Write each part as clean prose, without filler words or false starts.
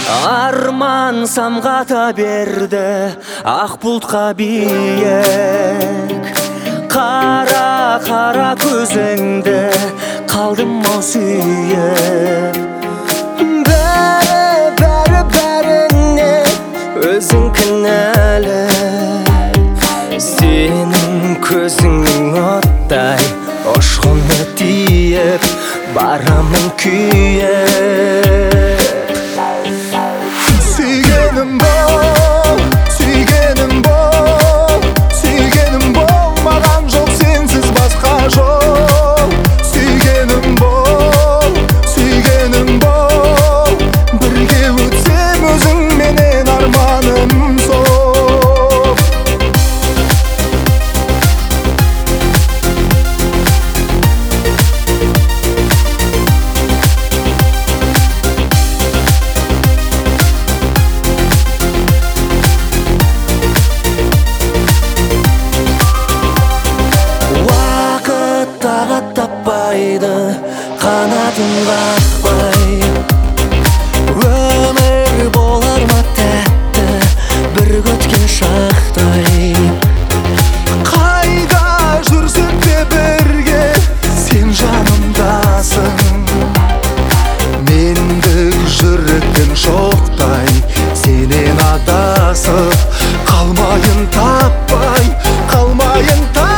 Арман самғата берді ақ бұлтқа биік. Қара көзіңді қалдым ау сүйіп. Бәріне өзің кінәлі. Сенің көзіңнің оттай ұшқыны тиіп, барамын күйіп. Сүйгенім бол, сүйгенім бол, сүйгенім бол, маған жоқ сенсіз басқа жол. Сүйгенім бол, сүйгенім бол, бірге өтсем өзіңменен арманым сол. Таппайды қанатын қақпай. Өмір болар ма тәтті бір көткен шақтай. Қайда жүрсек те бірге сен жанымдасың. Мендік жүректен шоқтай сенен адасып, қалмайын таппай, қалмайын таппай.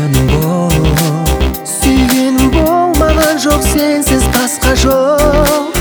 Сүйгенім бол, маған жоқ сенсіз басқа жол.